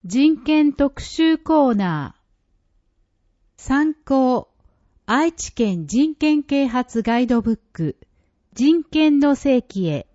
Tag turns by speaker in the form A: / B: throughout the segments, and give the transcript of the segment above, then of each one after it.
A: 人権特集コーナー。参考、愛知県人権啓発ガイドブック、人権の世紀へ。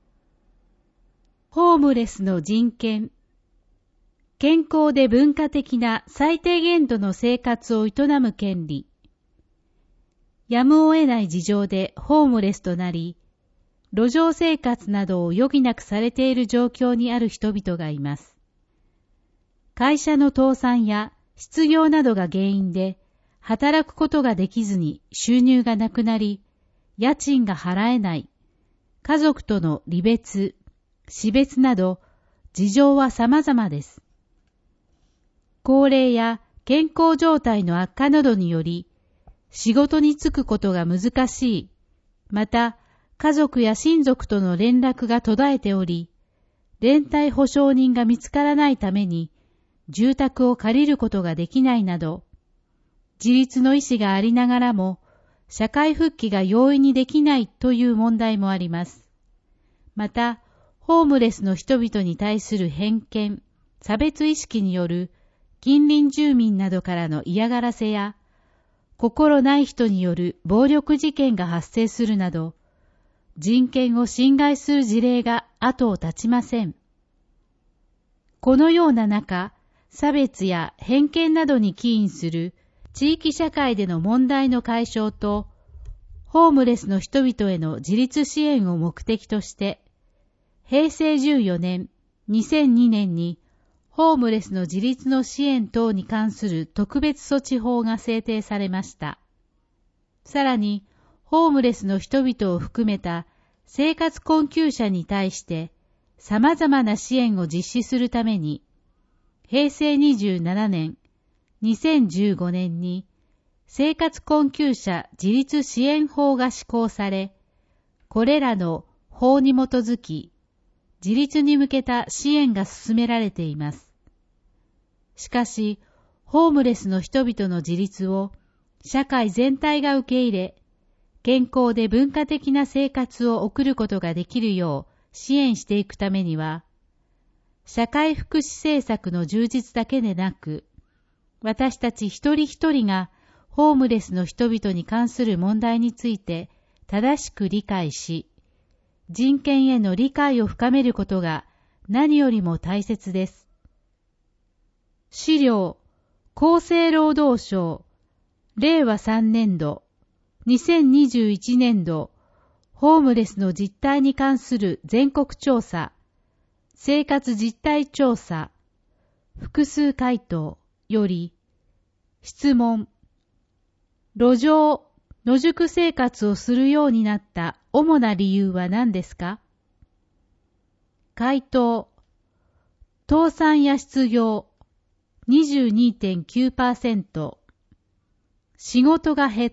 A: ホームレスの人権。健康で文化的な最低限度の生活を営む権利。やむを得ない事情でホームレスとなり、路上生活などを余儀なくされている状況にある人々がいます。会社の倒産や失業などが原因で働くことができずに収入がなくなり、家賃が払えない、家族との離別、死別など事情は様々です。高齢や健康状態の悪化などにより仕事に就くことが難しい、また家族や親族との連絡が途絶えており、連帯保証人が見つからないために住宅を借りることができないなど、自立の意思がありながらも、社会復帰が容易にできないという問題もあります。また、ホームレスの人々に対する偏見、差別意識による近隣住民などからの嫌がらせや、心ない人による暴力事件が発生するなど、人権を侵害する事例が後を絶ちません。このような中、差別や偏見などに起因する地域社会での問題の解消と、ホームレスの人々への自立支援を目的として、平成14年、2002年にホームレスの自立の支援等に関する特別措置法が制定されました。さらに、ホームレスの人々を含めた生活困窮者に対して様々な支援を実施するために、平成27年、2015年に生活困窮者自立支援法が施行され、これらの法に基づき、自立に向けた支援が進められています。しかし、ホームレスの人々の自立を社会全体が受け入れ、健康で文化的な生活を送ることができるよう支援していくためには、社会福祉政策の充実だけでなく、私たち一人一人がホームレスの人々に関する問題について正しく理解し、人権への理解を深めることが何よりも大切です。資料、厚生労働省、令和3年度、2021年度、ホームレスの実態に関する全国調査、生活実態調査、複数回答より、質問、路上、野宿生活をするようになった主な理由は何ですか？回答、倒産や失業、22.9%、仕事が減った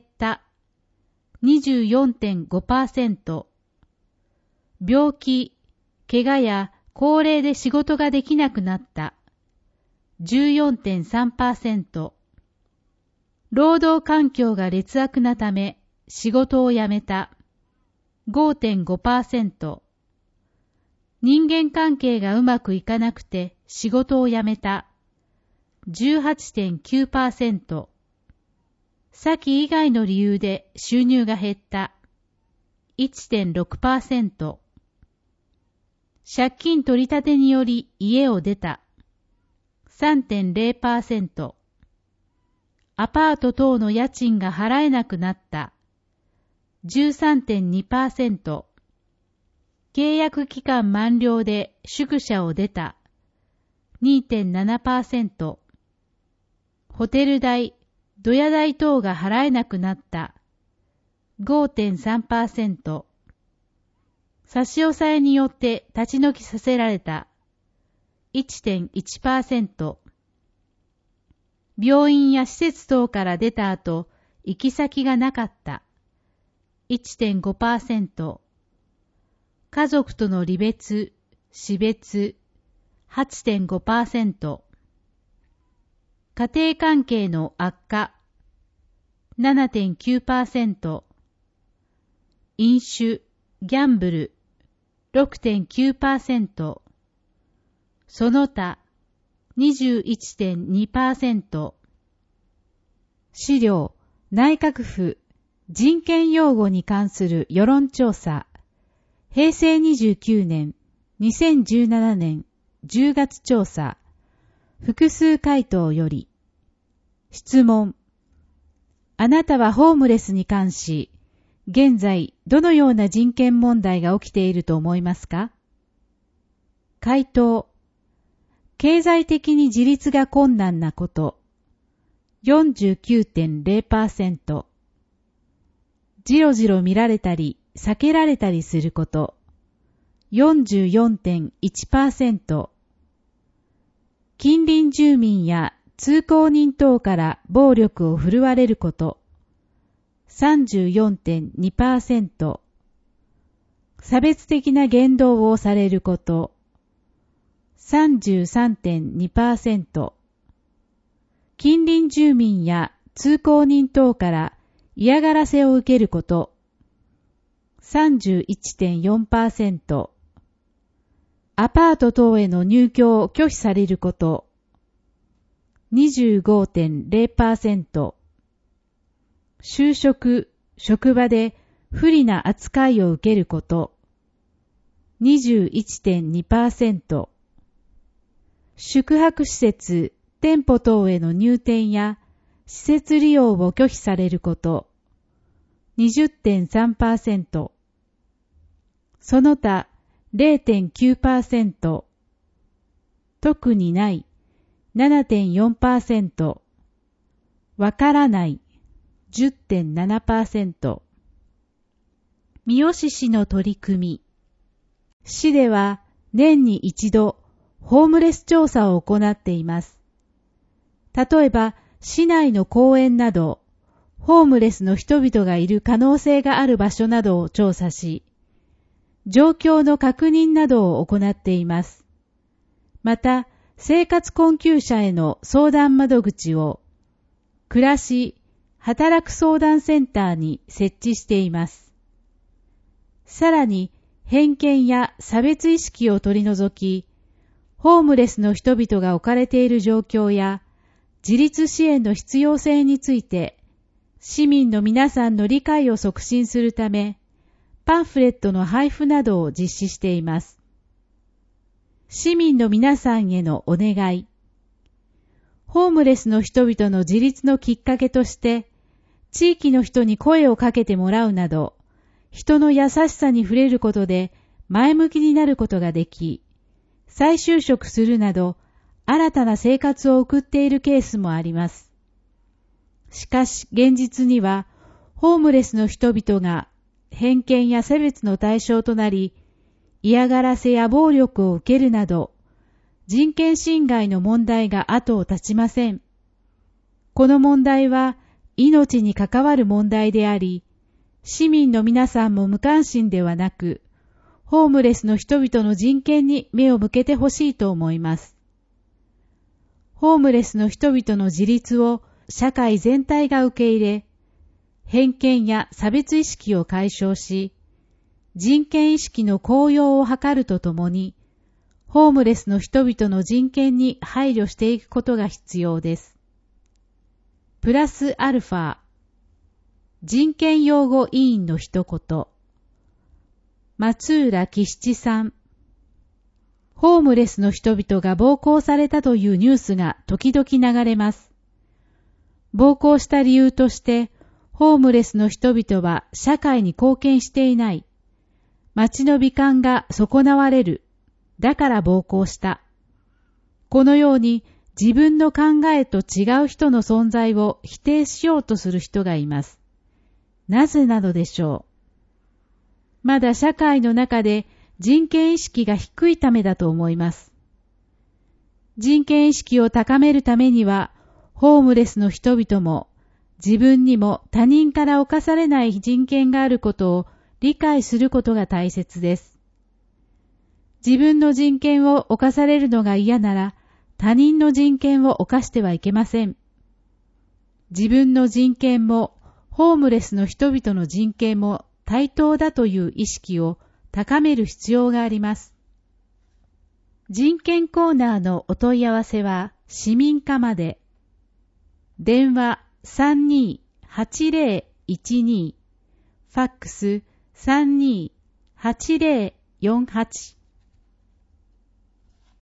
A: 、24.5%、病気、怪我や高齢で仕事ができなくなった、14.3%、労働環境が劣悪なため仕事を辞めた、5.5%、人間関係がうまくいかなくて仕事を辞めた、18.9%、先以外の理由で収入が減った、1.6%、借金取り立てにより家を出た、3.0%、アパート等の家賃が払えなくなった、13.2%、契約期間満了で宿舎を出た、2.7%、ホテル代、ドヤ代等が払えなくなった、5.3%、差し押さえによって立ち退きさせられた、1.1%、病院や施設等から出た後、行き先がなかった、1.5%、家族との離別、死別、8.5%、家庭関係の悪化、7.9%、飲酒、ギャンブル、6.9%、その他、 21.2%。資料、内閣府人権擁護に関する世論調査。平成29年、2017年10月調査。複数回答より。質問。あなたはホームレスに関し、現在どのような人権問題が起きていると思いますか？回答。経済的に自立が困難なこと。49.0%。じろじろ見られたり避けられたりすること。44.1%。近隣住民や通行人等から暴力を振るわれること。34.2%。差別的な言動をされること。33.2%。近隣住民や通行人等から嫌がらせを受けること。31.4%。アパート等への入居を拒否されること。25.0%。就職、職場で不利な扱いを受けること。21.2%。宿泊施設、店舗等への入店や施設利用を拒否されること。20.3%。その他 0.9%。特にない 7.4%。わからない 10.7%。三好市の取り組み。市では年に一度ホームレス調査を行っています。例えば市内の公園などホームレスの人々がいる可能性がある場所などを調査し、状況の確認などを行っています。また、生活困窮者への相談窓口を、暮らし、働く相談センターに設置しています。さらに、偏見や差別意識を取り除き、ホームレスの人々が置かれている状況や、自立支援の必要性について、市民の皆さんの理解を促進するため、パンフレットの配布などを実施しています。市民の皆さんへのお願い。ホームレスの人々の自立のきっかけとして、地域の人に声をかけてもらうなど、人の優しさに触れることで前向きになることができ、再就職するなど、新たな生活を送っているケースもあります。しかし現実には、ホームレスの人々が偏見や差別の対象となり、嫌がらせや暴力を受けるなど、人権侵害の問題が後を絶ちません。この問題は命に関わる問題であり、市民の皆さんも無関心ではなく、ホームレスの人々の人権に目を向けてほしいと思います。ホームレスの人々の自立を社会全体が受け入れ、偏見や差別意識を解消し、人権意識の高揚を図るとともに、ホームレスの人々の人権に配慮していくことが必要です。プラスアルファ、人権擁護委員の一言。松浦喜七さん。ホームレスの人々が暴行されたというニュースが時々流れます。暴行した理由として、ホームレスの人々は社会に貢献していない。街の美観が損なわれる。だから暴行した。このように自分の考えと違う人の存在を否定しようとする人がいます。なぜなのでしょう。まだ社会の中で人権意識が低いためだと思います。人権意識を高めるためには、ホームレスの人々も自分にも他人から侵されない人権があることを理解することが大切です。自分の人権を侵されるのが嫌なら、他人の人権を侵してはいけません。自分の人権も、ホームレスの人々の人権も対等だという意識を高める必要があります。 人権コーナーのお問い合わせは市民課まで。電話32-8012、ファックス32-8048